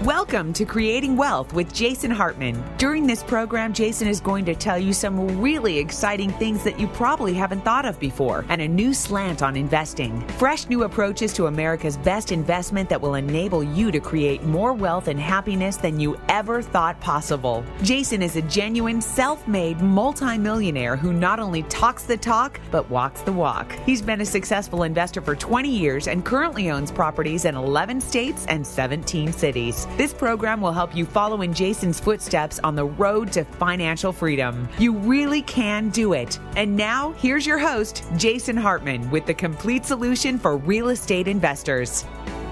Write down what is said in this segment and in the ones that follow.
Welcome to Creating Wealth with Jason Hartman. During this program, Jason is going to tell you some really exciting things that you probably haven't thought of before and a new slant on investing. Fresh new approaches to America's best investment that will enable you to create more wealth and happiness than you ever thought possible. Jason is a genuine, self-made multimillionaire who not only talks the talk, but walks the walk. He's been a successful investor for 20 years and currently owns properties in 11 states and 17 cities. This program will help you follow in Jason's footsteps on the road to financial freedom. You really can do it. And now, here's your host, Jason Hartman, with the complete solution for real estate investors.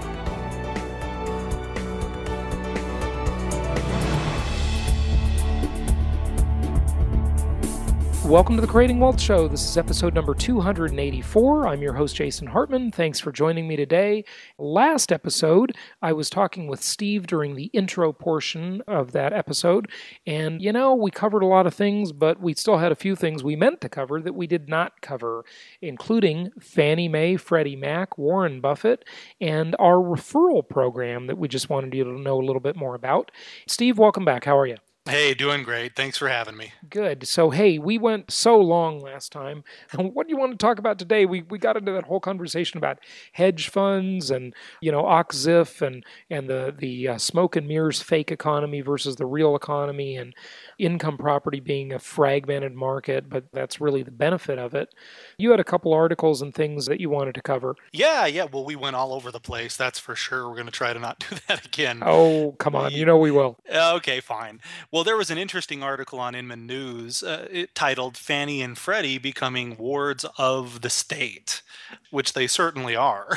Welcome to the Creating Wealth Show. This is episode number 284. I'm your host, Jason Hartman. Thanks for joining me today. Last episode, I was talking with Steve during the intro portion of that episode. And, we covered a lot of things, but we still had a few things we meant to cover that we did not cover, including Fannie Mae, Freddie Mac, Warren Buffett, and our referral program that we just wanted you to know a little bit more about. Steve, welcome back. How are you? Hey, doing great. Thanks for having me. Good. So, hey, we went so long last time. What do you want to talk about today? We got into that whole conversation about hedge funds and, OCZIF and the smoke and mirrors fake economy versus the real economy and income property being a fragmented market, but that's really the benefit of it. You had a couple articles and things that you wanted to cover. Yeah. Well, we went all over the place. That's for sure. We're going to try to not do that again. Oh, come on. We will. Okay, fine. Well, there was an interesting article on Inman News titled Fannie and Freddie Becoming Wards of the State, which they certainly are.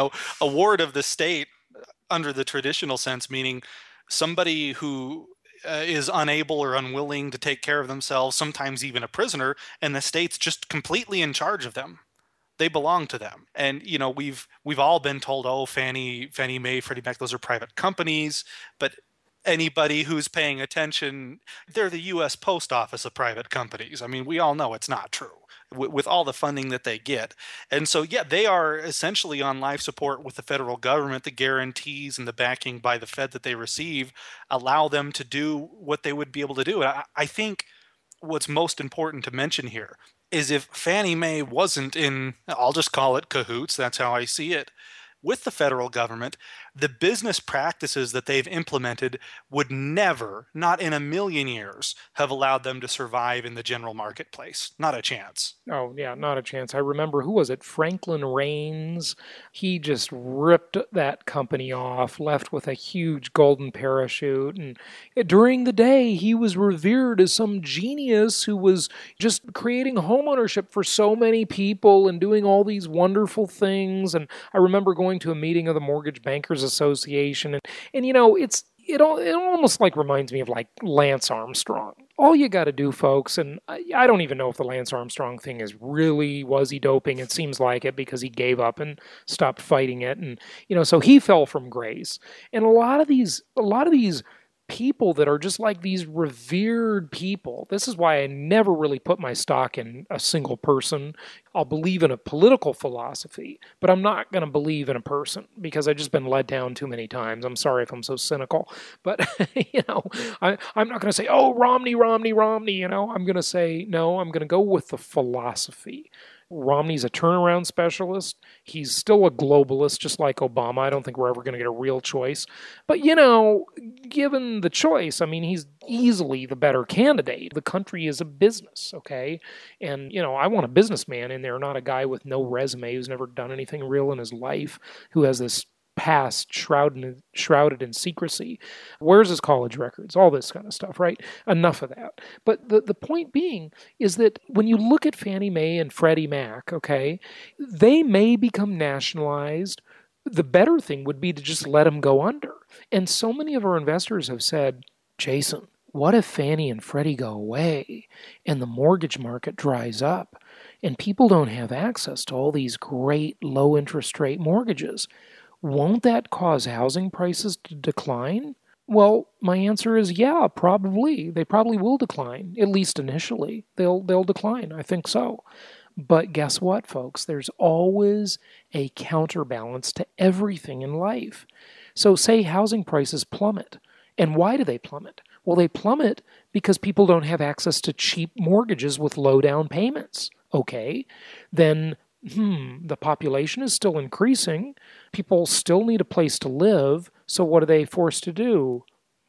A ward of the state under the traditional sense, meaning somebody who is unable or unwilling to take care of themselves, sometimes even a prisoner, and the state's just completely in charge of them. They belong to them. And, we've all been told, oh, Fannie Mae, Freddie Mac, those are private companies, but anybody who's paying attention, they're the U.S. Post Office of private companies. I mean, we all know it's not true with all the funding that they get. And so, they are essentially on life support with the federal government. The guarantees and the backing by the Fed that they receive allow them to do what they would be able to do. I think what's most important to mention here is if Fannie Mae wasn't in, I'll just call it cahoots, that's how I see it, with the federal government, the business practices that they've implemented would never, not in a million years, have allowed them to survive in the general marketplace. Not a chance. Oh, yeah, not a chance. I remember, who was it? Franklin Raines. He just ripped that company off, left with a huge golden parachute. And during the day, he was revered as some genius who was just creating homeownership for so many people and doing all these wonderful things. And I remember going to a meeting of the Mortgage Bankers Association, and it almost like reminds me of like Lance Armstrong. All you got to do, folks, and I don't even know if the Lance Armstrong thing was he doping? It seems like it because he gave up and stopped fighting it, and so he fell from grace. And a lot of these people that are just like these revered people. This is why I never really put my stock in a single person. I'll believe in a political philosophy, but I'm not going to believe in a person because I've just been led down too many times. I'm sorry if I'm so cynical, but I'm not going to say, oh, Romney. I'm going to say, no, I'm going to go with the philosophy. Romney's a turnaround specialist. He's still a globalist, just like Obama. I don't think we're ever going to get a real choice. But, given the choice, I mean, he's easily the better candidate. The country is a business, okay? And, I want a businessman in there, not a guy with no resume who's never done anything real in his life, who has this past shrouded in secrecy. Where's his college records? All this kind of stuff, right? Enough of that. But the point being is that when you look at Fannie Mae and Freddie Mac, okay, they may become nationalized. The better thing would be to just let them go under. And so many of our investors have said, Jason, what if Fannie and Freddie go away and the mortgage market dries up and people don't have access to all these great low interest rate mortgages? Won't that cause housing prices to decline? Well, my answer is yeah, probably. They probably will decline, at least initially. They'll decline. I think so. But guess what, folks? There's always a counterbalance to everything in life. So say housing prices plummet. And why do they plummet? Well, they plummet because people don't have access to cheap mortgages with low down payments. Okay, then the population is still increasing. People still need a place to live. So what are they forced to do?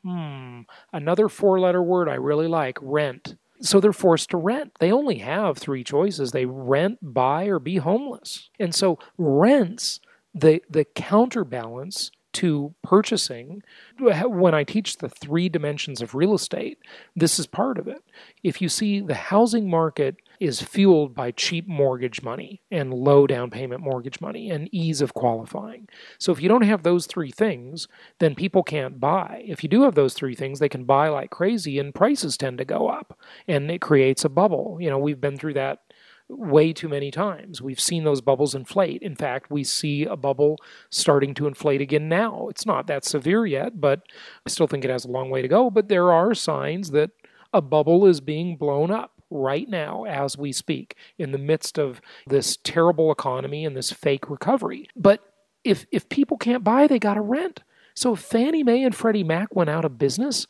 Another four-letter word I really like, rent. So they're forced to rent. They only have three choices. They rent, buy, or be homeless. And so rents, the counterbalance to purchasing. When I teach the three dimensions of real estate, this is part of it. If you see the housing market is fueled by cheap mortgage money and low down payment mortgage money and ease of qualifying. So if you don't have those three things, then people can't buy. If you do have those three things, they can buy like crazy and prices tend to go up and it creates a bubble. We've been through that way too many times. We've seen those bubbles inflate. In fact, we see a bubble starting to inflate again now. It's not that severe yet, but I still think it has a long way to go. But there are signs that a bubble is being blown up right now as we speak in the midst of this terrible economy and this fake recovery. But if people can't buy, they got to rent. So if Fannie Mae and Freddie Mac went out of business,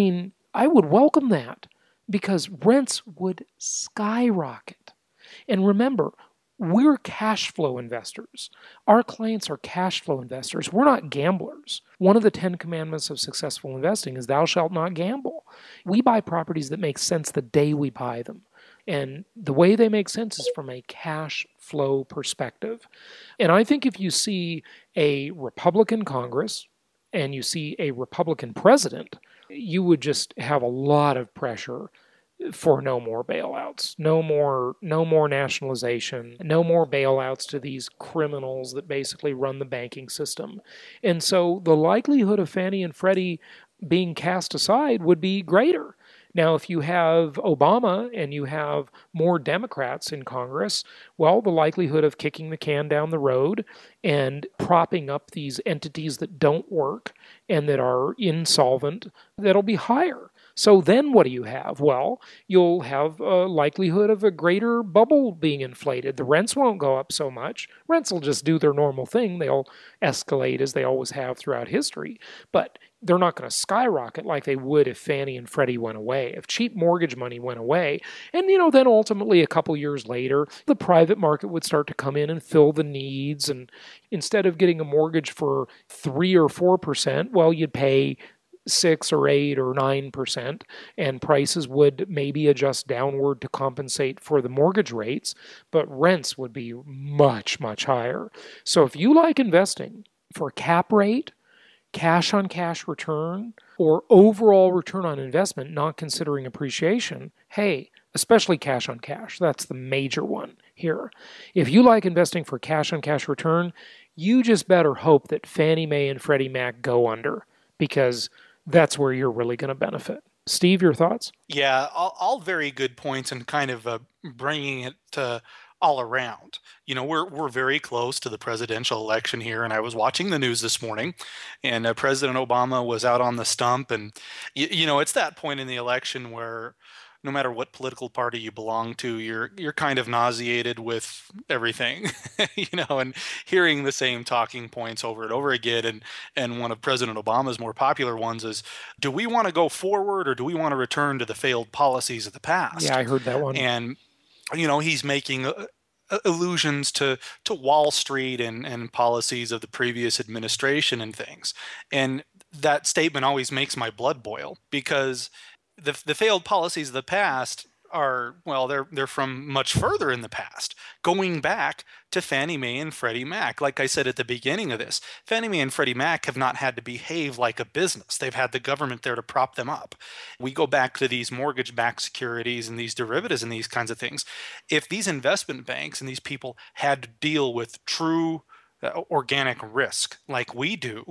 I would welcome that because rents would skyrocket. And remember, we're cash flow investors. Our clients are cash flow investors. We're not gamblers. One of the 10 commandments of successful investing is thou shalt not gamble. We buy properties that make sense the day we buy them. And the way they make sense is from a cash flow perspective. And I think if you see a Republican Congress and you see a Republican president, you would just have a lot of pressure for no more bailouts, no more nationalization, no more bailouts to these criminals that basically run the banking system. And so the likelihood of Fannie and Freddie being cast aside would be greater. Now, if you have Obama and you have more Democrats in Congress, well, the likelihood of kicking the can down the road and propping up these entities that don't work and that are insolvent, that'll be higher. So then what do you have? Well, you'll have a likelihood of a greater bubble being inflated. The rents won't go up so much. Rents will just do their normal thing. They'll escalate as they always have throughout history. But they're not going to skyrocket like they would if Fannie and Freddie went away, if cheap mortgage money went away. And, then ultimately a couple years later, the private market would start to come in and fill the needs. And instead of getting a mortgage for 3 or 4%, well, you'd pay 6 or 8 or 9%, and prices would maybe adjust downward to compensate for the mortgage rates, but rents would be much, much higher. So if you like investing for cap rate, cash on cash return, or overall return on investment, not considering appreciation, hey, especially cash on cash, that's the major one here. If you like investing for cash on cash return, you just better hope that Fannie Mae and Freddie Mac go under, because that's where you're really going to benefit. Steve, your thoughts? Yeah, all very good points and kind of bringing it to all around. We're very close to the presidential election here, and I was watching the news this morning, and President Obama was out on the stump, and it's that point in the election where no matter what political party you belong to, you're kind of nauseated with everything, and hearing the same talking points over and over again. And one of President Obama's more popular ones is, do we want to go forward or do we want to return to the failed policies of the past? Yeah, I heard that one. And, he's making allusions to Wall Street and policies of the previous administration and things. And that statement always makes my blood boil, because the failed policies of the past are, well, they're from much further in the past, going back to Fannie Mae and Freddie Mac. Like I said at the beginning of this, Fannie Mae and Freddie Mac have not had to behave like a business. They've had the government there to prop them up. We go back to these mortgage-backed securities and these derivatives and these kinds of things. If these investment banks and these people had to deal with true organic risk like we do,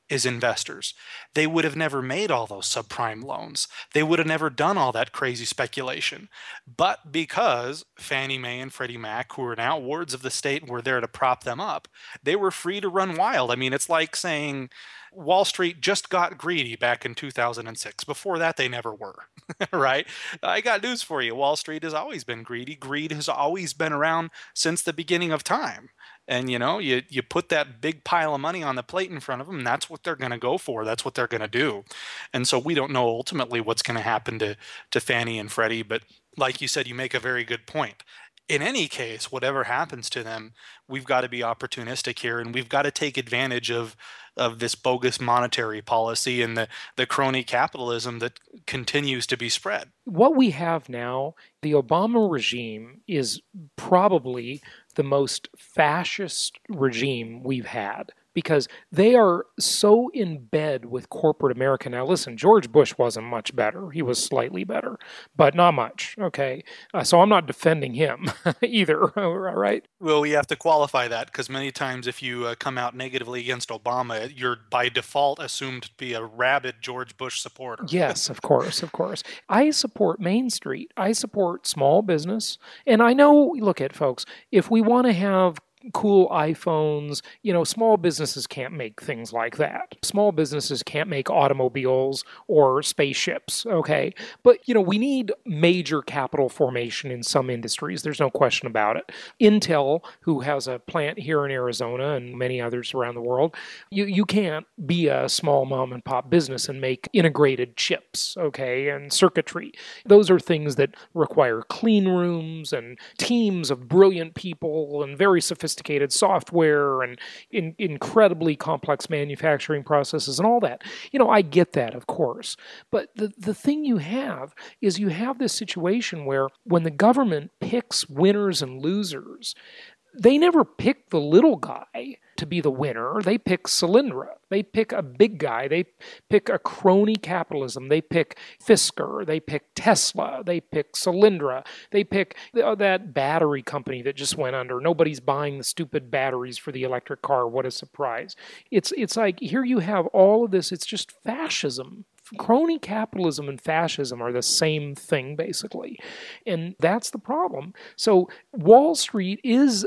as investors. They would have never made all those subprime loans. They would have never done all that crazy speculation. But because Fannie Mae and Freddie Mac, who are now wards of the state, were there to prop them up, they were free to run wild. I mean, it's like saying Wall Street just got greedy back in 2006. Before that, they never were, right? I got news for you. Wall Street has always been greedy. Greed has always been around since the beginning of time. And you put that big pile of money on the plate in front of them, and that's what they're going to go for. That's what they're going to do. And so we don't know ultimately what's going to happen to Fannie and Freddie. But like you said, you make a very good point. In any case, whatever happens to them, we've got to be opportunistic here, and we've got to take advantage of this bogus monetary policy and the crony capitalism that continues to be spread. What we have now, the Obama regime is probably the most fascist regime we've had, because they are so in bed with corporate America. Now, listen, George Bush wasn't much better. He was slightly better, but not much, okay? So I'm not defending him either, right? Well, we have to qualify that, because many times if you come out negatively against Obama, you're by default assumed to be a rabid George Bush supporter. Yes, of course, of course. I support Main Street. I support small business. And I know, look at folks, if we want to have cool iPhones, small businesses can't make things like that. Small businesses can't make automobiles or spaceships, okay? But, we need major capital formation in some industries. There's no question about it. Intel, who has a plant here in Arizona and many others around the world, you can't be a small mom and pop business and make integrated chips, okay, and circuitry. Those are things that require clean rooms and teams of brilliant people and very sophisticated software and incredibly complex manufacturing processes and all that. I get that, of course. But the thing you have is you have this situation where when the government picks winners and losers, they never pick the little guy to be the winner. They pick Solyndra. They pick a big guy. They pick a crony capitalism. They pick Fisker. They pick Tesla. They pick Solyndra. They pick that battery company that just went under. Nobody's buying the stupid batteries for the electric car. What a surprise. It's like here you have all of this. It's just fascism. Crony capitalism and fascism are the same thing, basically. And that's the problem. So Wall Street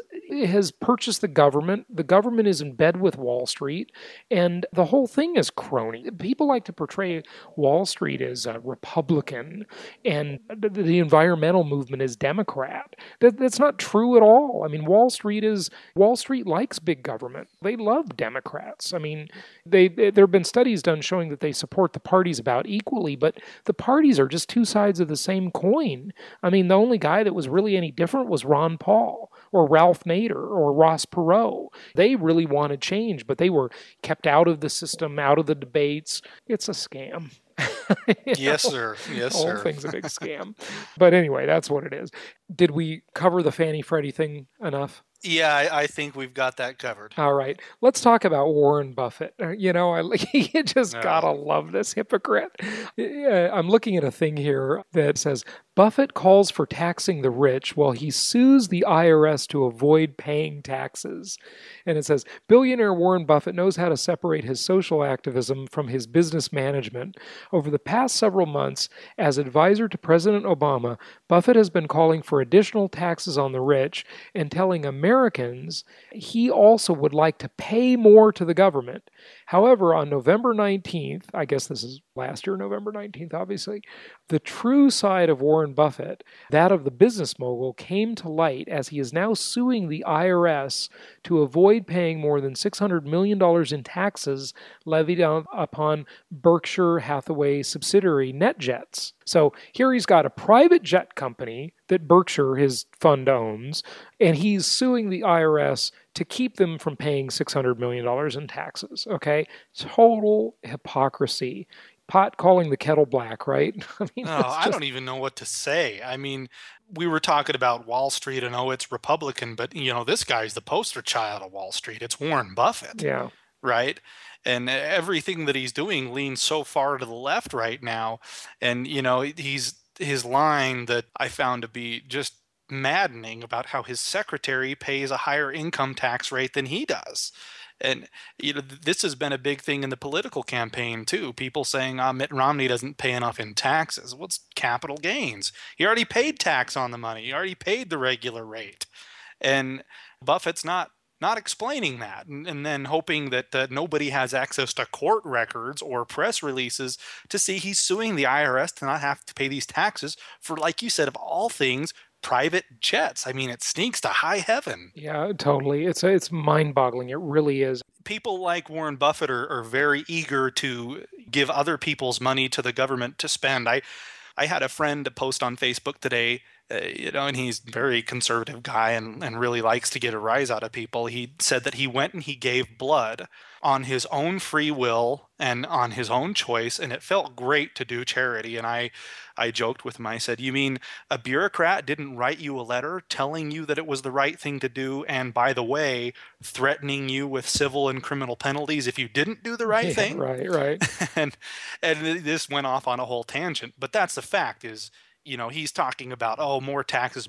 has purchased the government. The government is in bed with Wall Street. And the whole thing is crony. People like to portray Wall Street as Republican and the environmental movement as Democrat. That's not true at all. I mean, Wall Street likes big government. They love Democrats. I mean, there have been studies done showing that they support the parties about equally, but the parties are just two sides of the same coin. I mean, the only guy that was really any different was Ron Paul or Ralph Nader or Ross Perot. They really wanted change, but they were kept out of the system, out of the debates. It's a scam. Yes, sir. Yes, sir. The whole thing's a big scam. But anyway, that's what it is. Did we cover the Fannie Freddie thing enough? Yeah, I think we've got that covered. All right. Let's talk about Warren Buffett. You just gotta love this hypocrite. I'm looking at a thing here that says, Buffett calls for taxing the rich while he sues the IRS to avoid paying taxes. And it says, billionaire Warren Buffett knows how to separate his social activism from his business management. Over the past several months, as advisor to President Obama, Buffett has been calling for additional taxes on the rich and telling Americans he also would like to pay more to the government. However, on November 19th, I guess this is last year, November 19th, obviously, the true side of Warren Buffett, that of the business mogul, came to light as he is now suing the IRS to avoid paying more than $600 million in taxes levied upon Berkshire Hathaway subsidiary NetJets. So here he's got a private jet company that Berkshire, his fund, owns, and he's suing the IRS to keep them from paying $600 million in taxes, okay? Total hypocrisy. Pot calling the kettle black, right? I don't even know what to say. I mean, we were talking about Wall Street and, it's Republican, but, this guy's the poster child of Wall Street. It's Warren Buffett. Yeah. Right? And everything that he's doing leans so far to the left right now. And, his line that I found to be just maddening about how his secretary pays a higher income tax rate than he does. And this has been a big thing in the political campaign too. People saying, Mitt Romney doesn't pay enough in taxes. What's capital gains? He already paid tax on the money. He already paid the regular rate. And Buffett's not explaining that, and then hoping that nobody has access to court records or press releases to see he's suing the IRS to not have to pay these taxes for, like you said, of all things, private jets. I mean, it stinks to high heaven. Yeah, totally. It's mind-boggling. It really is. People like Warren Buffett are very eager to give other people's money to the government to spend. I had a friend post on Facebook today, and he's a very conservative guy and really likes to get a rise out of people. He said that he went and he gave blood on his own free will and on his own choice, and it felt great to do charity. And I joked with him. I said, "You mean a bureaucrat didn't write you a letter telling you that it was the right thing to do, and by the way, threatening you with civil and criminal penalties if you didn't do the right thing?" Right. and this went off on a whole tangent, but that's the fact is, he's talking about, more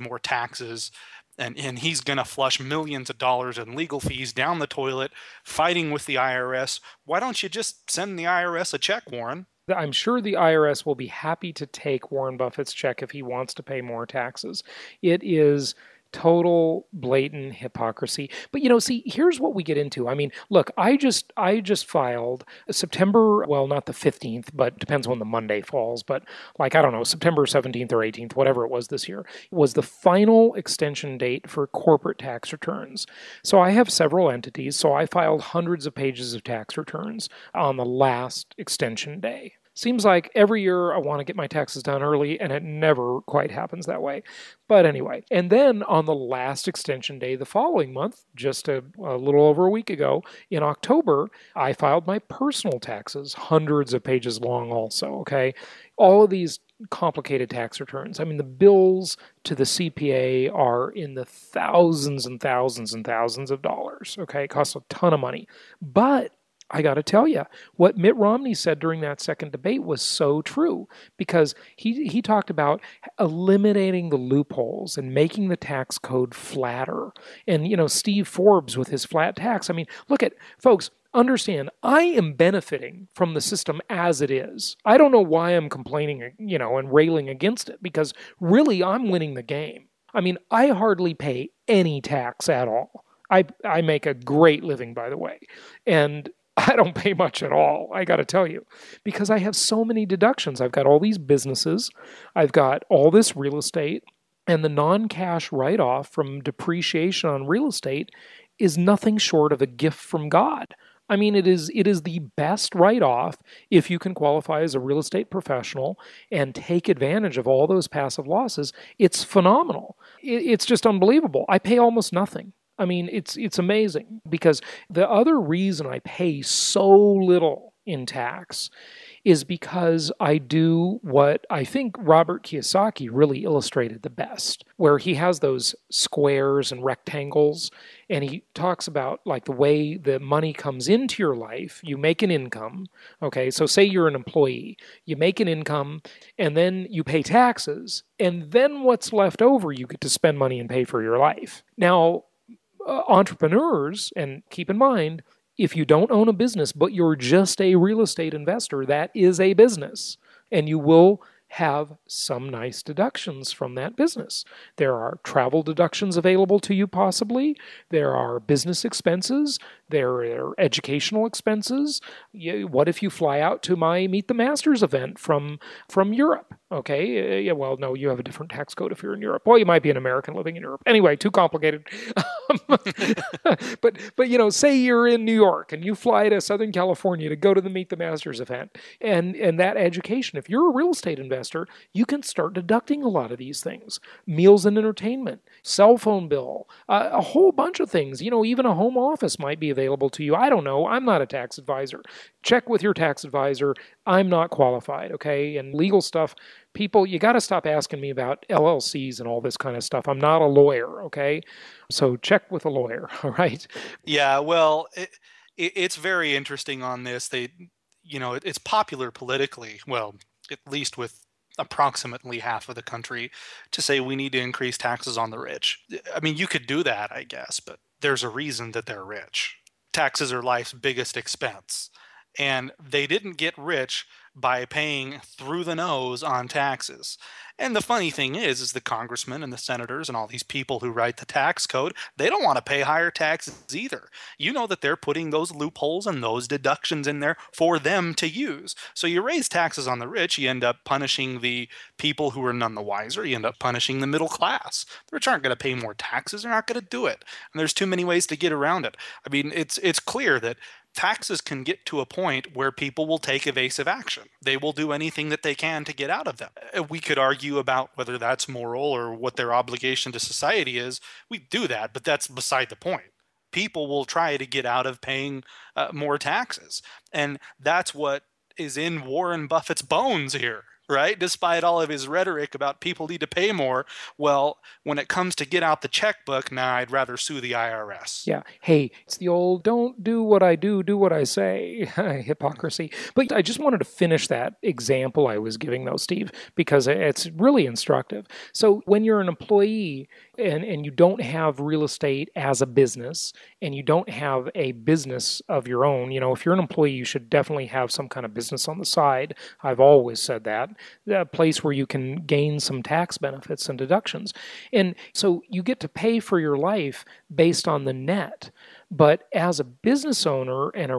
taxes, and he's going to flush millions of dollars in legal fees down the toilet, fighting with the IRS. Why don't you just send the IRS a check, Warren? I'm sure the IRS will be happy to take Warren Buffett's check if he wants to pay more taxes. It is total blatant hypocrisy. But see, here's what we get into. I mean, look, I just filed September, well, not the 15th, but depends when the Monday falls, but I don't know, September 17th or 18th, whatever it was this year, was the final extension date for corporate tax returns. So I have several entities, so I filed hundreds of pages of tax returns on the last extension day. Seems like every year I want to get my taxes done early, and it never quite happens that way. But anyway, and then on the last extension day the following month, just a little over a week ago, in October, I filed my personal taxes, hundreds of pages long also, okay? All of these complicated tax returns. I mean, the bills to the CPA are in the thousands and thousands and thousands of dollars, okay? It costs a ton of money. But I got to tell you, what Mitt Romney said during that second debate was so true, because he talked about eliminating the loopholes and making the tax code flatter. And, Steve Forbes with his flat tax. I mean, look at, folks, understand, I am benefiting from the system as it is. I don't know why I'm complaining, and railing against it, because really I'm winning the game. I mean, I hardly pay any tax at all. I make a great living, by the way. And I don't pay much at all, I got to tell you, because I have so many deductions. I've got all these businesses, I've got all this real estate, and the non-cash write-off from depreciation on real estate is nothing short of a gift from God. I mean, it is the best write-off if you can qualify as a real estate professional and take advantage of all those passive losses. It's phenomenal. It's just unbelievable. I pay almost nothing. I mean, it's amazing, because the other reason I pay so little in tax is because I do what I think Robert Kiyosaki really illustrated the best, where he has those squares and rectangles, and he talks about the way the money comes into your life. You make an income, okay? So say you're an employee, you make an income, and then you pay taxes, and then what's left over, you get to spend money and pay for your life. Now, entrepreneurs, and keep in mind, if you don't own a business, but you're just a real estate investor, that is a business, and you will have some nice deductions from that business. There are travel deductions available to you possibly. There are business expenses. There are educational expenses. What if you fly out to my Meet the Masters event from Europe? Okay, well, no, you have a different tax code if you're in Europe. Well, you might be an American living in Europe. Anyway, too complicated. But say you're in New York and you fly to Southern California to go to the Meet the Masters event, and that education, if you're a real estate investor, you can start deducting a lot of these things. Meals and entertainment, cell phone bill, a whole bunch of things. Even a home office might be available to you. I don't know. I'm not a tax advisor. Check with your tax advisor. I'm not qualified, okay? And legal stuff, people, you got to stop asking me about LLCs and all this kind of stuff. I'm not a lawyer, okay? So check with a lawyer, all right? Yeah, well, it's very interesting on this. It's popular politically, well, at least with approximately half of the country, to say we need to increase taxes on the rich. I mean, you could do that, I guess, but there's a reason that they're rich. taxes are life's biggest expense. And they didn't get rich by paying through the nose on taxes. And the funny thing is the congressmen and the senators and all these people who write the tax code, they don't want to pay higher taxes either. You know that they're putting those loopholes and those deductions in there for them to use. So you raise taxes on the rich, you end up punishing the people who are none the wiser. You end up punishing the middle class. The rich aren't going to pay more taxes. They're not going to do it. And there's too many ways to get around it. I mean, it's clear that taxes can get to a point where people will take evasive action. They will do anything that they can to get out of them. We could argue about whether that's moral or what their obligation to society is. We do that, but that's beside the point. People will try to get out of paying more taxes. And that's what is in Warren Buffett's bones here. Right? Despite all of his rhetoric about people need to pay more, well, when it comes to get out the checkbook, I'd rather sue the IRS. Yeah. Hey, it's the old don't do what I do what I say hypocrisy. But I just wanted to finish that example I was giving, though, Steve, because it's really instructive. So when you're an employee and you don't have real estate as a business and you don't have a business of your own, if you're an employee, you should definitely have some kind of business on the side. I've always said that. A place where you can gain some tax benefits and deductions. And so you get to pay for your life based on the net. But as a business owner and a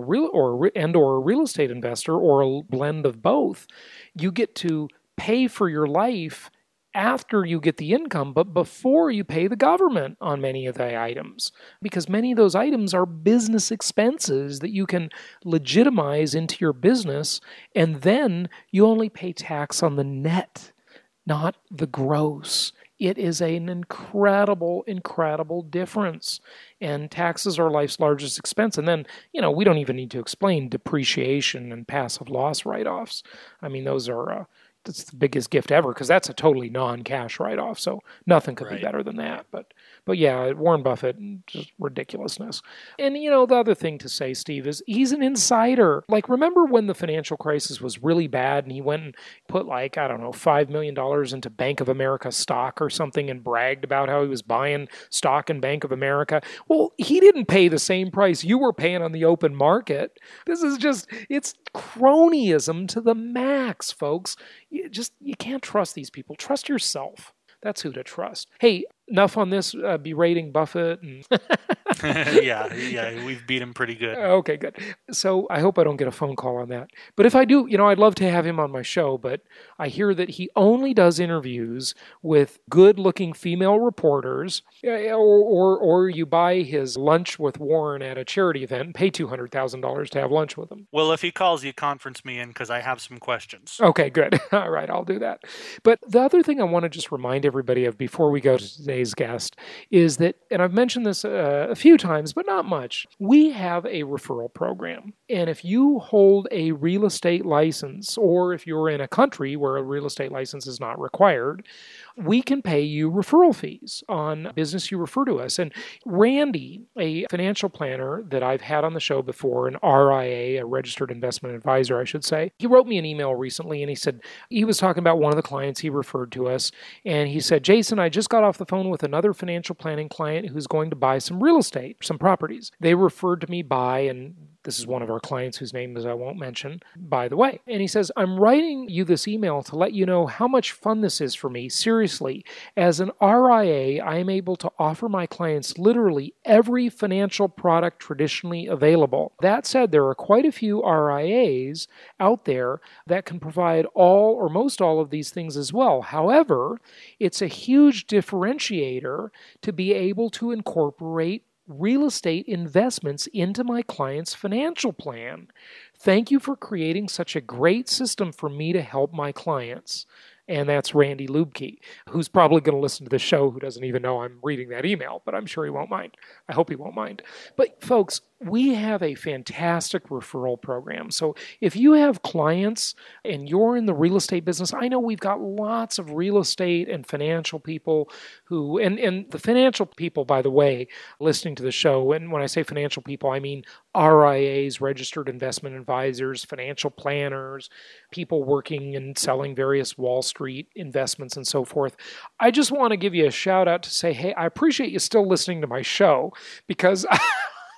real estate investor or a blend of both, you get to pay for your life after you get the income, but before you pay the government on many of the items, because many of those items are business expenses that you can legitimize into your business, and then you only pay tax on the net, not the gross. It is an incredible, incredible difference. And taxes are life's largest expense. And then, we don't even need to explain depreciation and passive loss write-offs. I mean, those are... That's the biggest gift ever, because that's a totally non-cash write-off. So nothing could be better than that. But yeah, Warren Buffett, just ridiculousness. And, the other thing to say, Steve, is he's an insider. Like, remember when the financial crisis was really bad and he went and put $5 million into Bank of America stock or something and bragged about how he was buying stock in Bank of America? Well, he didn't pay the same price you were paying on the open market. This is it's cronyism to the max, folks. You can't trust these people. Trust yourself. That's who to trust. Hey, enough on this berating Buffett. And yeah, we've beat him pretty good. Okay, good. So I hope I don't get a phone call on that. But if I do, I'd love to have him on my show, but I hear that he only does interviews with good-looking female reporters, or you buy his lunch with Warren at a charity event and pay $200,000 to have lunch with him. Well, if he calls you, conference me in, because I have some questions. Okay, good. All right, I'll do that. But the other thing I want to just remind everybody of before we go to today's guest is that, and I've mentioned this a few times, but not much, we have a referral program. And if you hold a real estate license, or if you're in a country where a real estate license is not required, we can pay you referral fees on business you refer to us. And Randy, a financial planner that I've had on the show before, an RIA, a registered investment advisor, I should say, he wrote me an email recently and he said he was talking about one of the clients he referred to us. And he said, Jason, I just got off the phone with another financial planning client who's going to buy some real estate, some properties. They referred to me by, and this is one of our clients whose name I won't mention, by the way. And he says, I'm writing you this email to let you know how much fun this is for me. Seriously, as an RIA, I am able to offer my clients literally every financial product traditionally available. That said, there are quite a few RIAs out there that can provide all or most all of these things as well. However, it's a huge differentiator to be able to incorporate real estate investments into my client's financial plan. Thank you for creating such a great system for me to help my clients. And that's Randy Lubke, who's probably going to listen to the show, who doesn't even know I'm reading that email, but I'm sure he won't mind. I hope he won't mind. But folks, we have a fantastic referral program. So if you have clients and you're in the real estate business, I know we've got lots of real estate and financial people who, and the financial people, by the way, listening to the show, and when I say financial people, I mean RIAs, registered investment advisors, financial planners, people working and selling various Wall Street investments and so forth. I just want to give you a shout out to say, hey, I appreciate you still listening to my show, because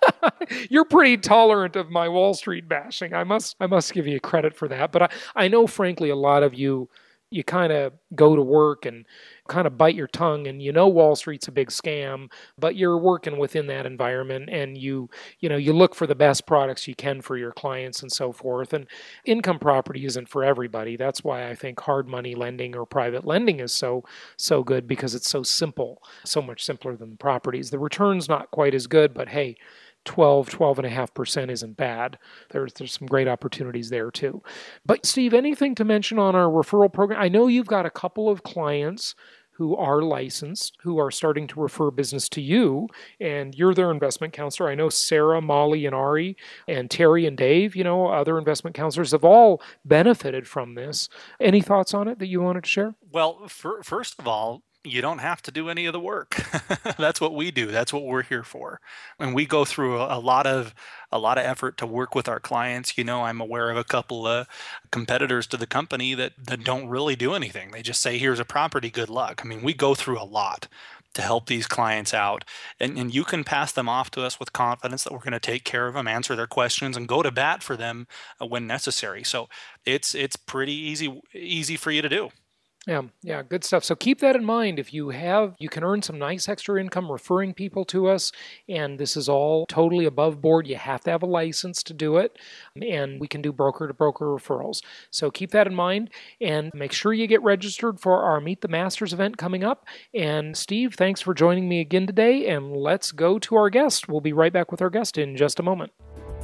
You're pretty tolerant of my Wall Street bashing. I must give you credit for that. But I know, frankly, a lot of you kind of go to work and kind of bite your tongue, and Wall Street's a big scam, but you're working within that environment, and you look for the best products you can for your clients and so forth. And income property isn't for everybody. That's why I think hard money lending or private lending is so good, because it's so simple, so much simpler than properties. The return's not quite as good, but hey, 12.5% isn't bad. There's some great opportunities there too. But Steve, anything to mention on our referral program? I know you've got a couple of clients who are licensed, who are starting to refer business to you, and you're their investment counselor. I know Sarah, Molly, and Ari, and Terry and Dave, other investment counselors have all benefited from this. Any thoughts on it that you wanted to share? Well, first of all, you don't have to do any of the work. That's what we do. That's what we're here for. And we go through a lot of effort to work with our clients. I'm aware of a couple of competitors to the company that don't really do anything. They just say, here's a property, good luck. I mean, we go through a lot to help these clients out. And you can pass them off to us with confidence that we're going to take care of them, answer their questions, and go to bat for them when necessary. So it's pretty easy for you to do. Yeah, good stuff. So keep that in mind. If you can earn some nice extra income referring people to us, and this is all totally above board. You have to have a license to do it, and we can do broker-to-broker referrals. So keep that in mind, and make sure you get registered for our Meet the Masters event coming up. And Steve, thanks for joining me again today, and let's go to our guest. We'll be right back with our guest in just a moment.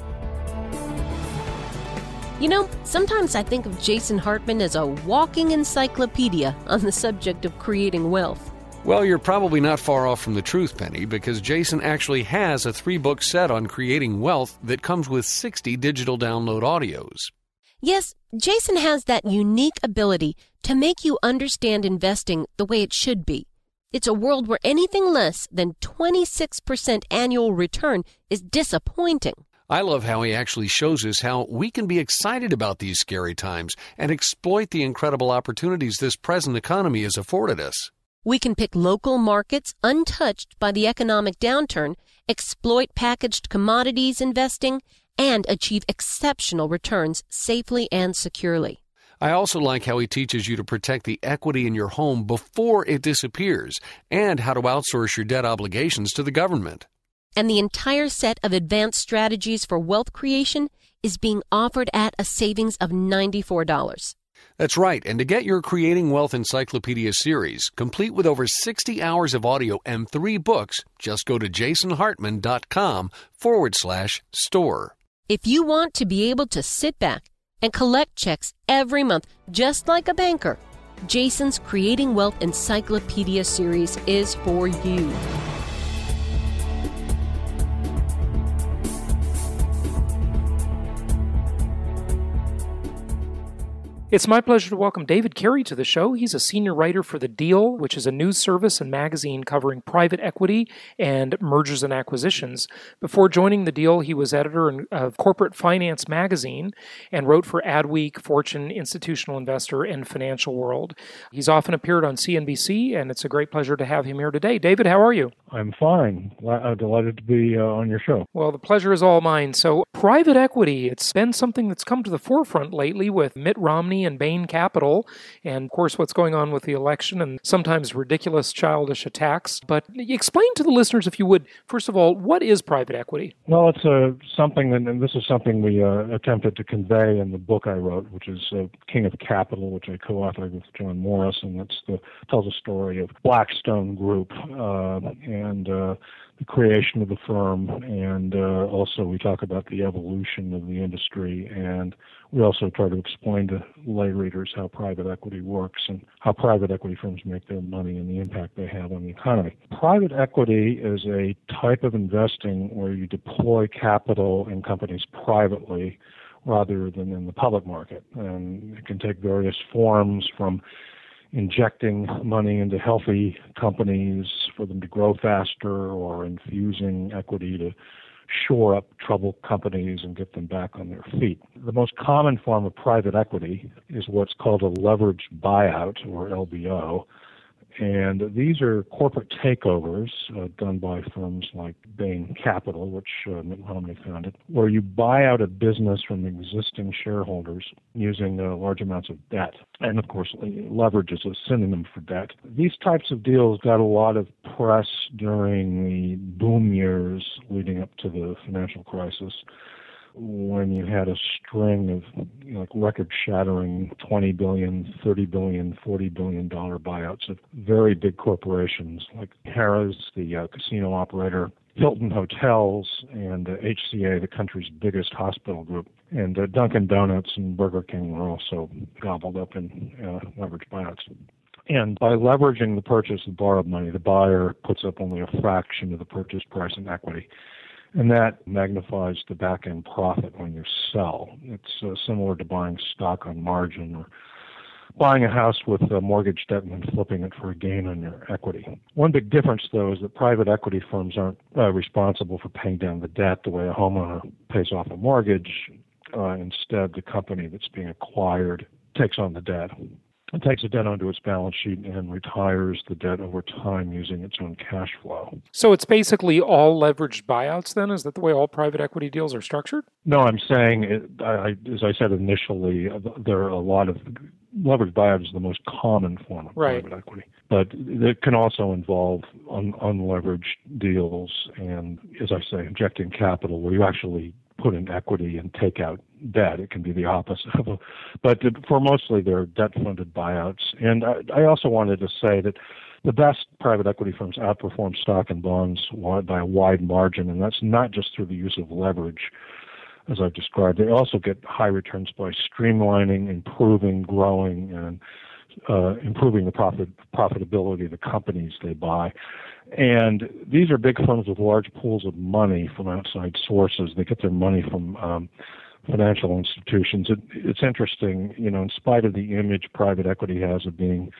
Sometimes I think of Jason Hartman as a walking encyclopedia on the subject of creating wealth. Well, you're probably not far off from the truth, Penny, because Jason actually has a 3-book set on creating wealth that comes with 60 digital download audios. Yes, Jason has that unique ability to make you understand investing the way it should be. It's a world where anything less than 26% annual return is disappointing. I love how he actually shows us how we can be excited about these scary times and exploit the incredible opportunities this present economy has afforded us. We can pick local markets untouched by the economic downturn, exploit packaged commodities investing, and achieve exceptional returns safely and securely. I also like how he teaches you to protect the equity in your home before it disappears and how to outsource your debt obligations to the government. And the entire set of advanced strategies for wealth creation is being offered at a savings of $94. That's right, and to get your Creating Wealth Encyclopedia series, complete with over 60 hours of audio and 3 books, just go to jasonhartman.com/store. If you want to be able to sit back and collect checks every month, just like a banker, Jason's Creating Wealth Encyclopedia series is for you. It's my pleasure to welcome David Carey to the show. He's a senior writer for The Deal, which is a news service and magazine covering private equity and mergers and acquisitions. Before joining The Deal, he was editor of Corporate Finance magazine and wrote for Adweek, Fortune, Institutional Investor, and Financial World. He's often appeared on CNBC, and it's a great pleasure to have him here today. David, how are you? I'm fine. Delighted to be on your show. Well, the pleasure is all mine. So, private equity, it's been something that's come to the forefront lately with Mitt Romney and Bain Capital, and of course what's going on with the election and sometimes ridiculous childish attacks. But explain to the listeners, if you would, first of all, what is private equity? Well, it's something, and this is something we attempted to convey in the book I wrote, which is King of Capital, which I co-authored with John Morris, and tells a story of Blackstone Group and the creation of the firm, and also we talk about the evolution of the industry, and we also try to explain to lay readers how private equity works and how private equity firms make their money and the impact they have on the economy. Private equity is a type of investing where you deploy capital in companies privately rather than in the public market, and it can take various forms, from injecting money into healthy companies for them to grow faster, or infusing equity to shore up troubled companies and get them back on their feet. The most common form of private equity is what's called a leveraged buyout, or LBO, And these are corporate takeovers done by firms like Bain Capital, which Mitt Romney founded, where you buy out a business from existing shareholders using large amounts of debt. And of course, leverage is a synonym for debt. These types of deals got a lot of press during the boom years leading up to the financial crisis, when you had a string of like record-shattering $20 billion, $30 billion, $40 billion buyouts of very big corporations like Harrah's, the casino operator, Hilton Hotels, and HCA, the country's biggest hospital group. And Dunkin' Donuts and Burger King were also gobbled up in leveraged buyouts. And by leveraging the purchase of borrowed money, the buyer puts up only a fraction of the purchase price in equity. And that magnifies the back-end profit when you sell. It's similar to buying stock on margin or buying a house with a mortgage debt and then flipping it for a gain on your equity. One big difference, though, is that private equity firms aren't responsible for paying down the debt the way a homeowner pays off a mortgage. Instead, the company that's being acquired takes on the debt. It takes the debt onto its balance sheet and retires the debt over time using its own cash flow. So it's basically all leveraged buyouts then? Is that the way all private equity deals are structured? No, I'm saying, as I said initially, there are a lot of leveraged buyout is the most common form of private equity. But it can also involve unleveraged deals and, as I say, injecting capital where you actually put in equity and take out debt. It can be the opposite of but for mostly they're debt-funded buyouts. And I also wanted to say that the best private equity firms outperform stock and bonds by a wide margin, and that's not just through the use of leverage, as I've described. They also get high returns by streamlining, improving, growing, and improving the profitability of the companies they buy. And these are big firms with large pools of money from outside sources. They get their money from financial institutions. It's interesting, in spite of the image private equity has of being,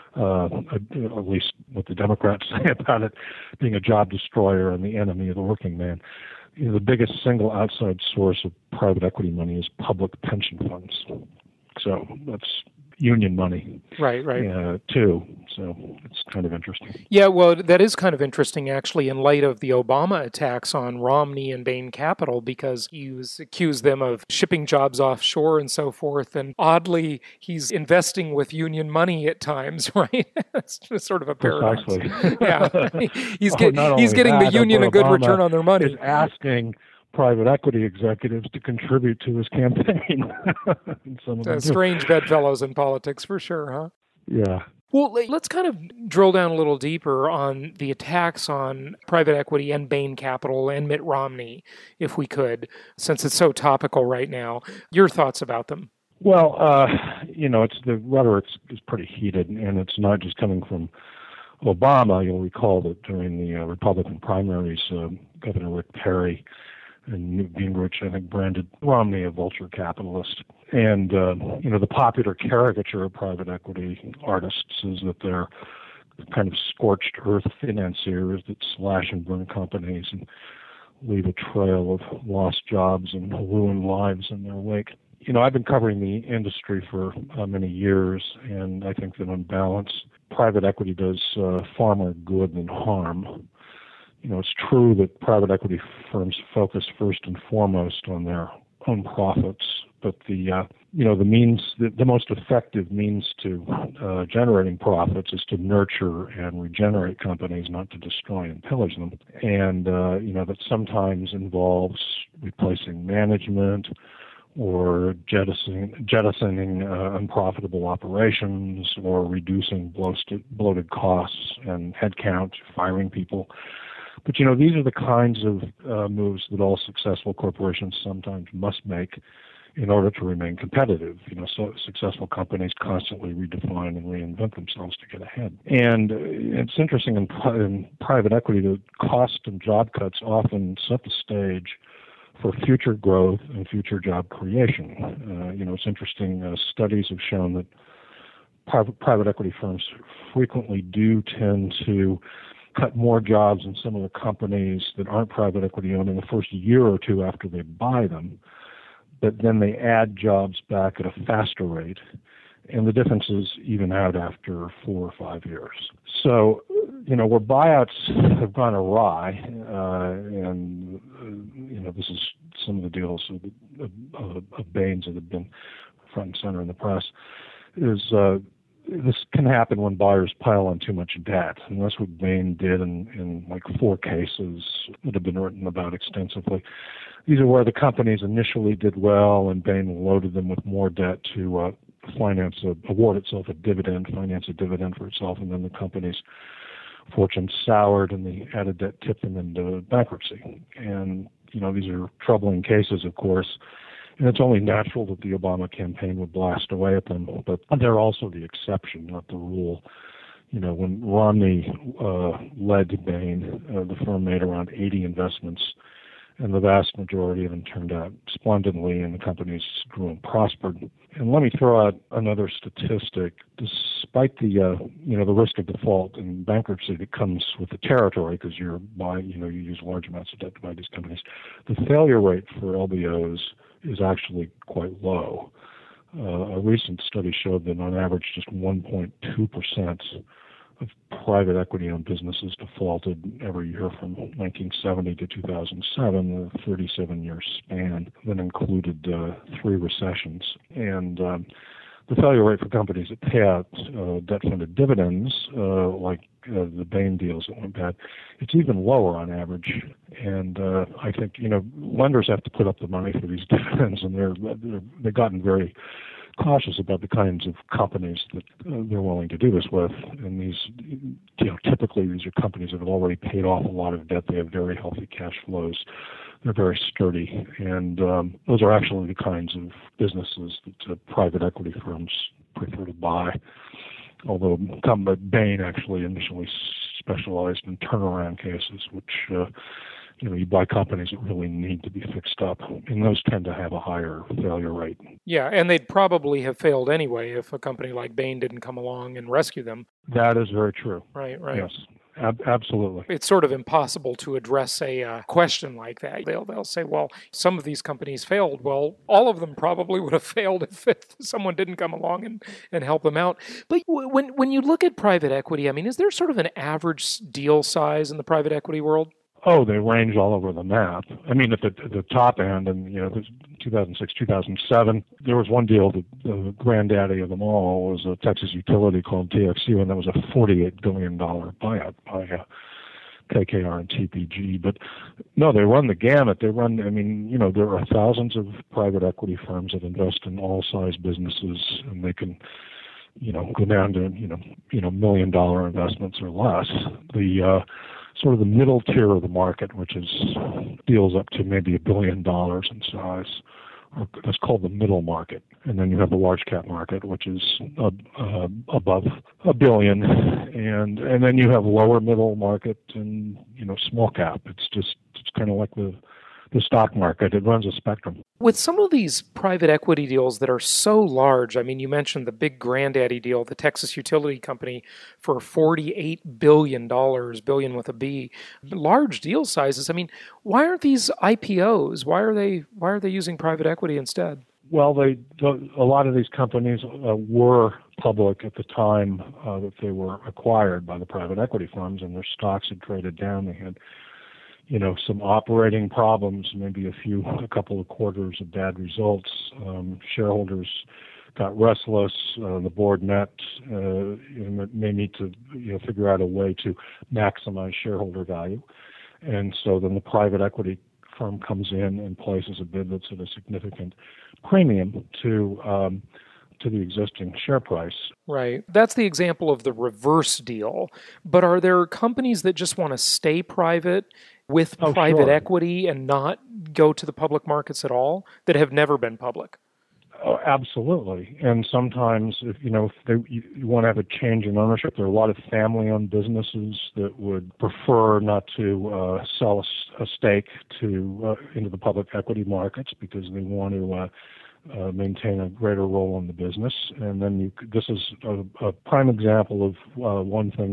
at least what the Democrats say about it, being a job destroyer and the enemy of the working man. The biggest single outside source of private equity money is public pension funds. So that's union money, right, too. So it's kind of interesting. Yeah, well, that is kind of interesting, actually, in light of the Obama attacks on Romney and Bain Capital, because he was accused them of shipping jobs offshore and so forth. And oddly, he's investing with union money at times, right? It's just sort of a paradox. Precisely. Yeah, he's getting the union a good return on their money. Is asking private equity executives to contribute to his campaign. Strange bedfellows in politics, for sure, huh? Yeah. Well, let's kind of drill down a little deeper on the attacks on private equity and Bain Capital and Mitt Romney, if we could, since it's so topical right now. Your thoughts about them? Well, it's the rhetoric is pretty heated, and it's not just coming from Obama. You'll recall that during the Republican primaries, Governor Rick Perry and Newt Gingrich, I think, branded Romney a vulture capitalist. And, the popular caricature of private equity artists is that they're kind of scorched earth financiers that slash and burn companies and leave a trail of lost jobs and ruined lives in their wake. I've been covering the industry for many years, and I think that on balance, private equity does far more good than harm. It's true that private equity firms focus first and foremost on their own profits, but the most effective means to generating profits is to nurture and regenerate companies, not to destroy and pillage them. And that sometimes involves replacing management or jettisoning unprofitable operations, or reducing bloated costs and headcount, firing people. But, these are the kinds of moves that all successful corporations sometimes must make in order to remain competitive. So successful companies constantly redefine and reinvent themselves to get ahead. And it's interesting in private equity, the cost and job cuts often set the stage for future growth and future job creation. It's interesting, studies have shown that private equity firms frequently do tend to cut more jobs in some of the companies that aren't private equity owned in the first year or two after they buy them, but then they add jobs back at a faster rate and the differences even out after 4 or 5 years. So, where buyouts have gone awry, and this is some of the deals of Bain's that have been front and center in the press, is this can happen when buyers pile on too much debt, and that's what Bain did in like 4 cases that have been written about extensively. These are where the companies initially did well, and Bain loaded them with more debt to award itself a dividend, finance a dividend for itself, and then the company's fortune soured, and the added debt tipped them into bankruptcy. And these are troubling cases, of course. And it's only natural that the Obama campaign would blast away at them, but they're also the exception, not the rule. When Romney led Bain, the firm made around 80 investments, and the vast majority of them turned out splendidly, and the companies grew and prospered. And let me throw out another statistic. Despite the risk of default and bankruptcy that comes with the territory, because you use large amounts of debt to buy these companies, the failure rate for LBOs is actually quite low. A recent study showed that on average just 1.2% of private equity-owned businesses defaulted every year from 1970 to 2007, a 37-year span that included 3 recessions. And the failure rate for companies that pay out debt-funded dividends, like the Bain deals that went bad, it's even lower on average. And I think lenders have to put up the money for these dividends, and they've gotten very cautious about the kinds of companies that they're willing to do this with. And these, typically these are companies that have already paid off a lot of debt. They have very healthy cash flows. They're very sturdy, and those are actually the kinds of businesses that private equity firms prefer to buy. Although Bain actually initially specialized in turnaround cases, which you buy companies that really need to be fixed up, and those tend to have a higher failure rate. Yeah, and they'd probably have failed anyway if a company like Bain didn't come along and rescue them. That is very true. Right. Yes. Absolutely. It's sort of impossible to address a question like that. They'll say, well, some of these companies failed. Well, all of them probably would have failed if someone didn't come along and help them out. But when you look at private equity, is there sort of an average deal size in the private equity world? Oh, they range all over the map. At the top end, and 2006, 2007, there was one deal that the granddaddy of them all was a Texas utility called TXU, and that was a $48 billion buyout by KKR and TPG. But no, they run the gamut. There are thousands of private equity firms that invest in all size businesses, and they can go down to $1 million investments or less. The sort of the middle tier of the market, which is deals up to maybe $1 billion in size, that's called the middle market. And then you have the large cap market, which is above $1 billion, and then you have lower middle market and small cap. It's kind of like the stock market. It runs a spectrum. With some of these private equity deals that are so large, you mentioned the big granddaddy deal, the Texas utility company for $48 billion, billion with a B, large deal sizes. Why aren't these IPOs? Why are they using private equity instead? Well, a lot of these companies were public at the time that they were acquired by the private equity firms, and their stocks had traded down. They had some operating problems, maybe a couple of quarters of bad results. Shareholders got restless. The board met. May need to figure out a way to maximize shareholder value. And so then the private equity firm comes in and places a bid that's at a significant premium to the existing share price. Right. That's the example of the reverse deal. But are there companies that just want to stay private with private equity and not go to the public markets at all, that have never been public? Oh, absolutely. And sometimes, if you want to have a change in ownership, there are a lot of family-owned businesses that would prefer not to sell a stake into the public equity markets because they want to maintain a greater role in the business. And then this is a prime example of one thing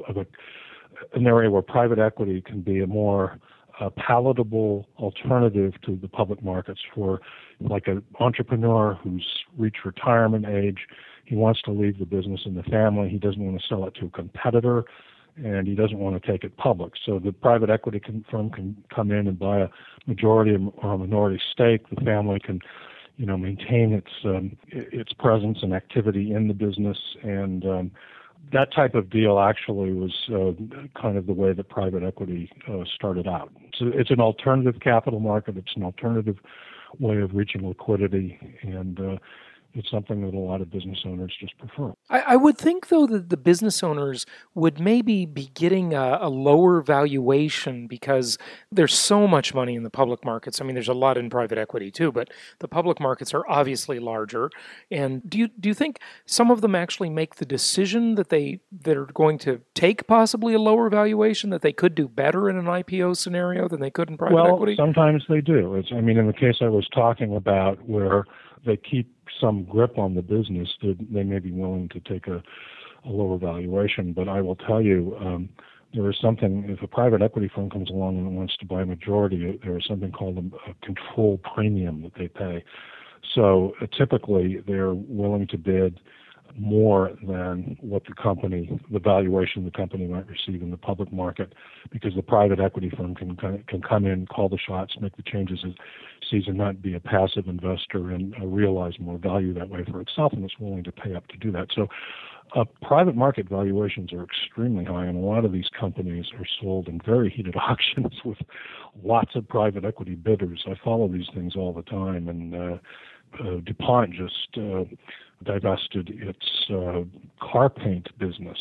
an area where private equity can be a more palatable alternative to the public markets for like an entrepreneur who's reach retirement age. He wants to leave the business in the family. He doesn't want to sell it to a competitor, and he doesn't want to take it public. So the private equity firm can come in and buy a majority or a minority stake. The family can, maintain its presence and activity in the business, and that type of deal actually was kind of the way that private equity started out. So it's an alternative capital market. It's an alternative way of reaching liquidity, and it's something that a lot of business owners just prefer. I would think, though, that the business owners would maybe be getting a lower valuation because there's so much money in the public markets. I mean, there's a lot in private equity, too, but the public markets are obviously larger. And do you think some of them actually make the decision that they're going to take possibly a lower valuation, that they could do better in an IPO scenario than they could in private equity? Well, sometimes they do. In the case I was talking about where they keep some grip on the business, they may be willing to take a lower valuation. But I will tell you, there is something, if a private equity firm comes along and wants to buy a majority, there is something called a control premium that they pay. So typically they're willing to bid more than what the valuation the company might receive in the public market, because the private equity firm can come in, call the shots, make the changes it sees, and not be a passive investor and realize more value that way for itself, and it's willing to pay up to do that. So private market valuations are extremely high, and a lot of these companies are sold in very heated auctions with lots of private equity bidders. I follow these things all the time, and DuPont just divested its car paint business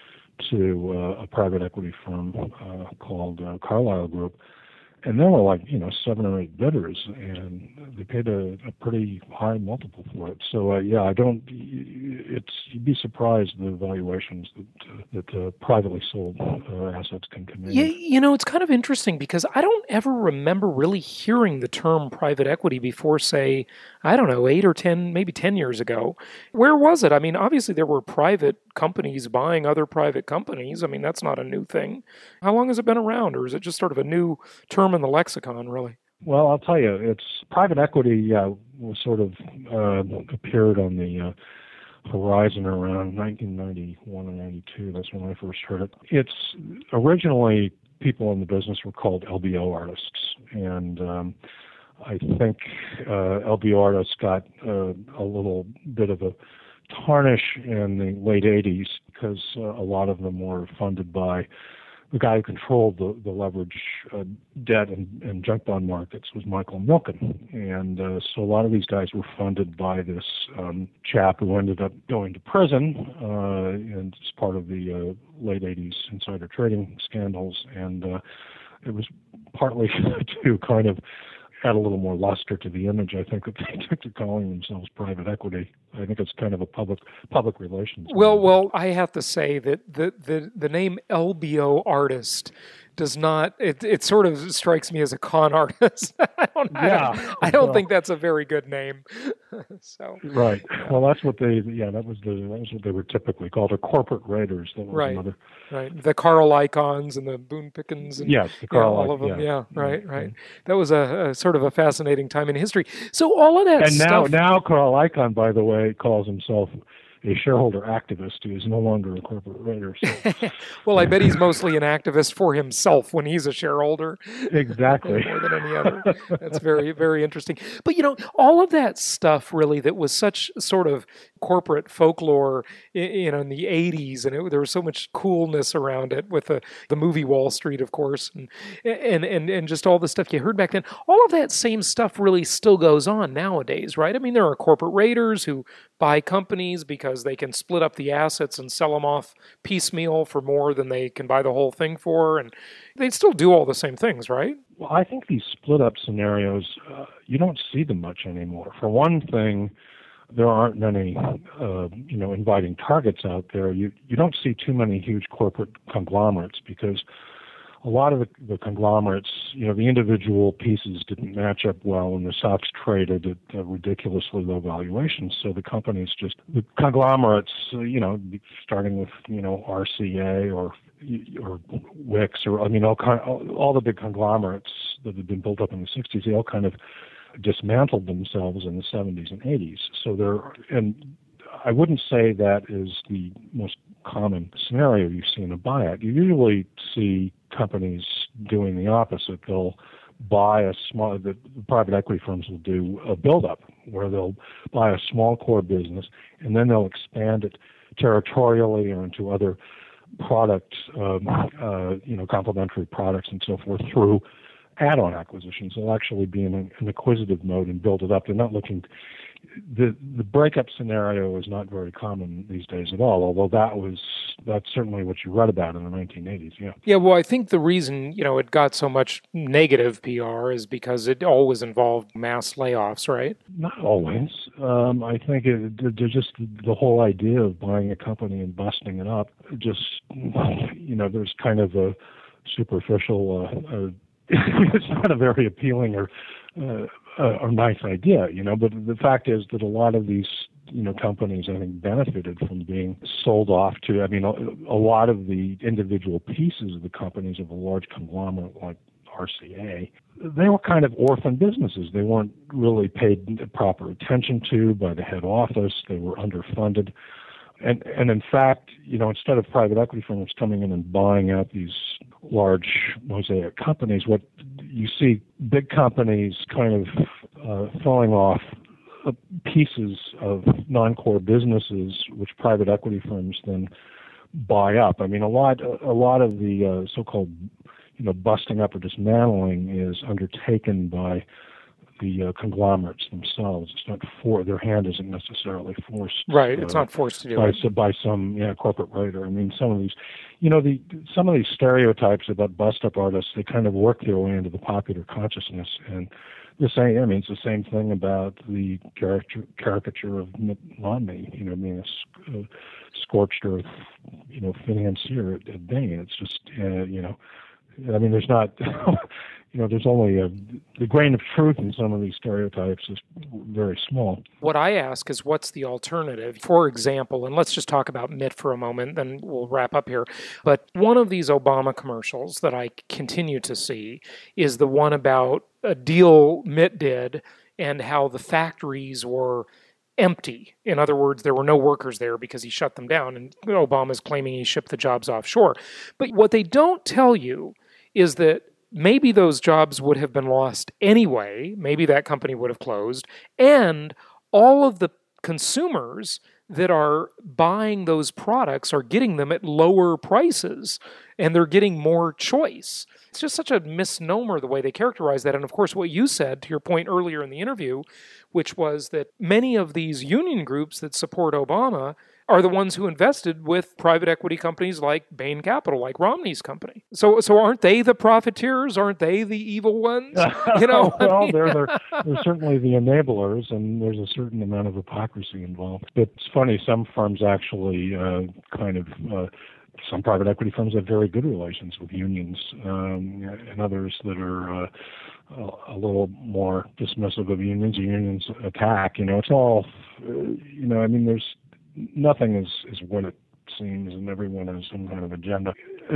to a private equity firm called Carlyle Group. And there were 7 or 8 bidders, and they paid a pretty high multiple for it. So you'd be surprised the valuations that privately sold assets can command. Yeah, it's kind of interesting because I don't ever remember really hearing the term private equity before, say, 8 or 10, maybe 10 years ago. Where was it? I mean, obviously there were private companies buying other private companies. I mean, that's not a new thing. How long has it been around, or is it just sort of a new term in the lexicon, really? Well, I'll tell you, it's private equity was sort of appeared on the horizon around 1991 or 92. That's when I first heard it. It's originally, people in the business were called LBO artists, and I think LBO artists got a little bit of a tarnish in the late 80s because a lot of them were funded by the guy who controlled the leverage debt and junk bond markets was Michael Milken. And so a lot of these guys were funded by this chap who ended up going to prison and as part of the late 80s insider trading scandals. And it was partly to kind of add a little more luster to the image, I think, that they took to calling themselves private equity. I think it's kind of a public relations. Well, I have to say that the name LBO artist does not, it sort of strikes me as a con artist. I don't think that's a very good name. So right. Well, that's what that was what they were typically called, or corporate raiders. That was another. Right. The Carl Icahns and the Boone Pickens and yes, the Carl all of them. Yeah. Right. That was a sort of a fascinating time in history. So all of that and stuff. now Carl Icahn, by the way, calls himself a shareholder activist who is no longer a corporate raider. So. Well, I bet he's mostly an activist for himself when he's a shareholder. Exactly. More than any other. That's very, very interesting. But, all of that stuff really that was such sort of corporate folklore, in the 80s, and there was so much coolness around it with the movie Wall Street, of course, and just all the stuff you heard back then. All of that same stuff really still goes on nowadays, right? I mean, there are corporate raiders who buy companies because they can split up the assets and sell them off piecemeal for more than they can buy the whole thing for, and they still do all the same things, right? Well, I think these split-up scenarios, you don't see them much anymore. For one thing, there aren't many, inviting targets out there. You don't see too many huge corporate conglomerates because a lot of the conglomerates, the individual pieces didn't match up well, and the stocks traded at ridiculously low valuations. So the companies the conglomerates, starting with, RCA or Wix, or all the big conglomerates that had been built up in the 60s, they all kind of dismantled themselves in the 70s and 80s. And I wouldn't say that is the most common scenario you see in a buyout. You usually see companies doing the opposite. They'll buy the private equity firms will do a build-up where they'll buy a small core business and then they'll expand it territorially or into other products, complementary products and so forth through add-on acquisitions. They'll actually be in an acquisitive mode and build it up. They're not looking. The breakup scenario is not very common these days at all, although that's certainly what you read about in the 1980s, yeah. Yeah, well, I think the reason, it got so much negative PR is because it always involved mass layoffs, right? Not always. I think just the whole idea of buying a company and busting it up, there's kind of a superficial, it's not a very appealing or nice idea, but the fact is that a lot of these, companies, I think, benefited from being sold off to, a lot of the individual pieces of the companies of a large conglomerate like RCA, they were kind of orphan businesses. They weren't really paid proper attention to by the head office. They were underfunded. And in fact, instead of private equity firms coming in and buying out these large mosaic companies, what you see big companies kind of throwing off pieces of non-core businesses, which private equity firms then buy up. A lot of the so-called busting up or dismantling is undertaken by the conglomerates themselves. It's not their hand isn't necessarily forced. Right, it's not forced to do it by some corporate writer. Some of these, some of these stereotypes about bust-up artists, they kind of work their way into the popular consciousness. And it's the same thing about the caricature of Mitt Romney, being a scorched earth, financier at Bain. It's just, there's not, there's only the grain of truth in some of these stereotypes is very small. What I ask is, what's the alternative? For example, and let's just talk about Mitt for a moment, then we'll wrap up here. But one of these Obama commercials that I continue to see is the one about a deal Mitt did and how the factories were empty. In other words, there were no workers there because he shut them down, and Obama's claiming he shipped the jobs offshore. But what they don't tell you is that maybe those jobs would have been lost anyway. Maybe that company would have closed. And all of the consumers that are buying those products are getting them at lower prices, and they're getting more choice. It's just such a misnomer the way they characterize that. And of course, what you said, to your point earlier in the interview, which was that many of these union groups that support Obama are the ones who invested with private equity companies like Bain Capital, like Romney's company. So aren't they the profiteers? Aren't they the evil ones? Well, they're certainly the enablers, and there's a certain amount of hypocrisy involved. It's funny, some firms actually some private equity firms have very good relations with unions, and others that are a little more dismissive of unions. Unions attack. It's all, there's nothing is what it seems, and everyone has some kind of agenda.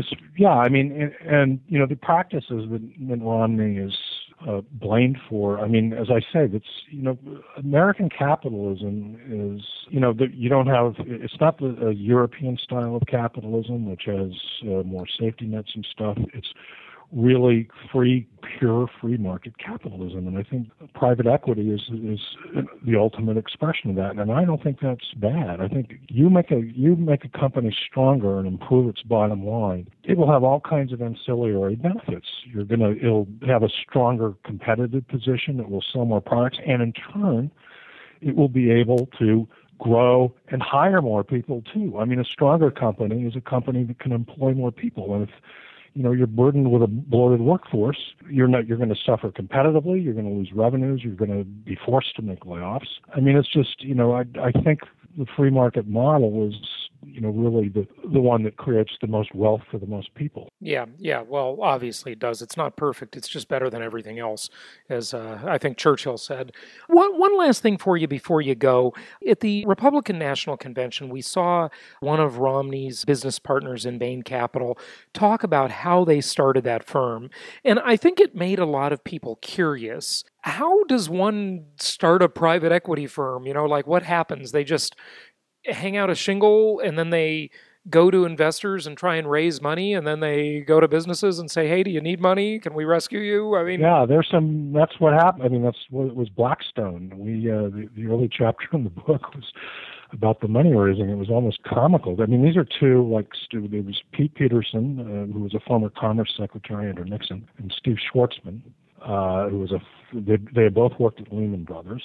The practices that Mitt Romney is blamed for. As I say, American capitalism is, you don't have. It's not the European style of capitalism, which has more safety nets and stuff. It's really pure free market capitalism, and I think private equity is the ultimate expression of that. And I don't think that's bad. I think you make a company stronger and improve its bottom line, it will have all kinds of ancillary benefits. It'll have a stronger competitive position. It will sell more products, and in turn, it will be able to grow and hire more people too. A stronger company is a company that can employ more people, and if you're burdened with a bloated workforce, you're going to suffer competitively, you're going to lose revenues, you're going to be forced to make layoffs. It's just, I think the free market model is, really the one that creates the most wealth for the most people. Yeah. Well, obviously it does. It's not perfect. It's just better than everything else, as I think Churchill said. One last thing for you before you go. At the Republican National Convention, we saw one of Romney's business partners in Bain Capital talk about how they started that firm. And I think it made a lot of people curious. How does one start a private equity firm? Like what happens? They just hang out a shingle and then they go to investors and try and raise money, and then they go to businesses and say, hey, do you need money? Can we rescue you? Yeah, that's what happened. That's what it was. Blackstone. The early chapter in the book was about the money raising. It was almost comical. These are two, there was Pete Peterson, who was a former Commerce Secretary under Nixon, and Steve Schwarzman, who was they both worked at Lehman Brothers,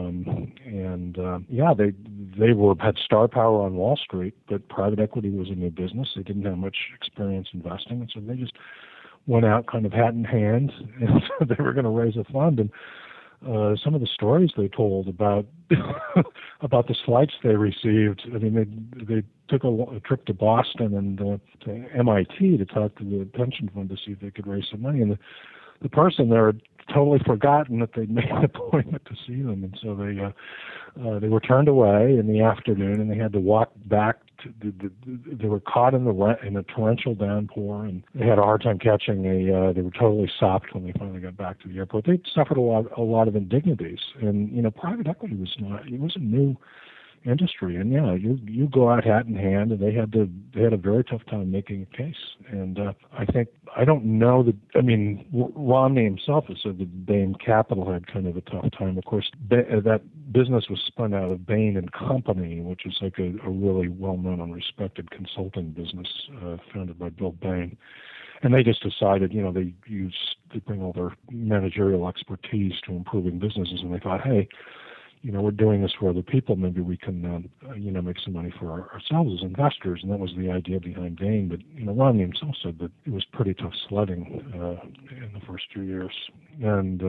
they had star power on Wall Street, but private equity was a new business. They didn't have much experience investing, and so they just went out kind of hat in hand, and they were going to raise a fund. And some of the stories they told about about the slights they received. They took a trip to Boston and to MIT to talk to the pension fund to see if they could raise some money, and the person there had totally forgotten that they'd made an appointment to see them, and so they were turned away in the afternoon, and they had to walk back. They were caught in a torrential downpour, and they had a hard time catching they were totally sopped when they finally got back to the airport. They suffered a lot of indignities, and private equity was a new industry, and you go out hat in hand, and they had a very tough time making a case. And I don't know that. Romney himself has said that Bain Capital had kind of a tough time. Of course, that business was spun out of Bain and Company, which is like a really well-known and respected consulting business founded by Bill Bain. And they just decided, they bring all their managerial expertise to improving businesses, and they thought, hey, we're doing this for other people. Maybe we can, make some money for ourselves as investors. And that was the idea behind Bain. But, Romney himself said that it was pretty tough sledding in the first 2 years. And,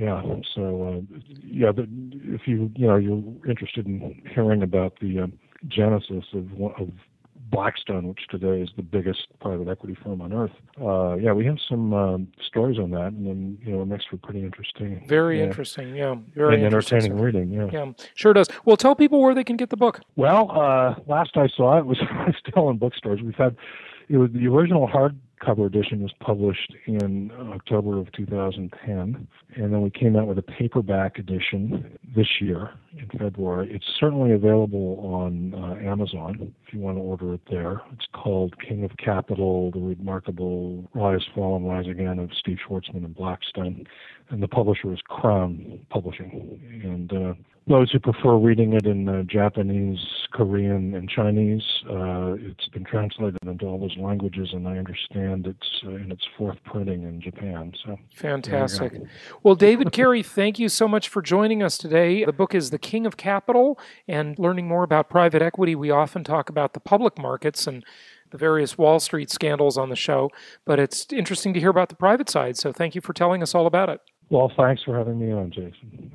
if you're interested in hearing about the genesis of Blackstone, which today is the biggest private equity firm on earth. We have some stories on that, and then it makes for pretty interesting. Very interesting, yeah. Very and entertaining reading, yeah. Yeah, sure does. Well, tell people where they can get the book. Well, last I saw it was still in bookstores. The original hardcover edition was published in October of 2010, and then we came out with a paperback edition this year in February. It's certainly available on Amazon if you want to order it there. It's called King of Capital, The Remarkable Rise, Fall, and Rise Again of Steve Schwarzman and Blackstone. And the publisher is Crown Publishing. And those who prefer reading it in Japanese, Korean, and Chinese, it's been translated into all those languages, and I understand it's in its fourth printing in Japan. So fantastic. Well, David Carey, thank you so much for joining us today. The book is The King of Capital, and learning more about private equity, we often talk about the public markets and the various Wall Street scandals on the show, but it's interesting to hear about the private side, so thank you for telling us all about it. Well, thanks for having me on, Jason.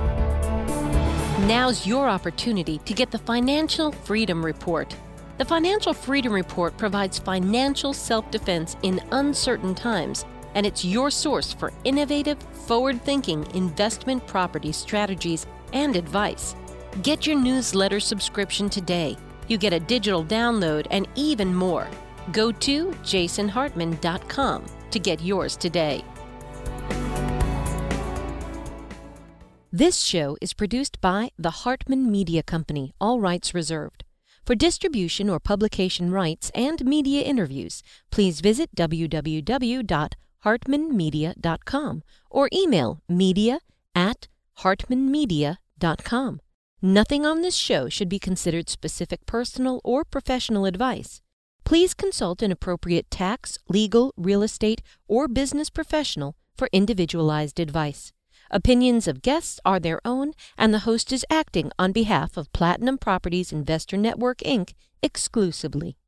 Now's your opportunity to get the Financial Freedom Report. The Financial Freedom Report provides financial self-defense in uncertain times, and it's your source for innovative, forward-thinking investment property strategies and advice. Get your newsletter subscription today. You get a digital download and even more. Go to jasonhartman.com to get yours today. This show is produced by the Hartman Media Company, all rights reserved. For distribution or publication rights and media interviews, please visit www.hartmanmedia.com or email media@hartmanmedia.com. Nothing on this show should be considered specific personal or professional advice. Please consult an appropriate tax, legal, real estate, or business professional for individualized advice. Opinions of guests are their own, and the host is acting on behalf of Platinum Properties Investor Network, Inc. exclusively.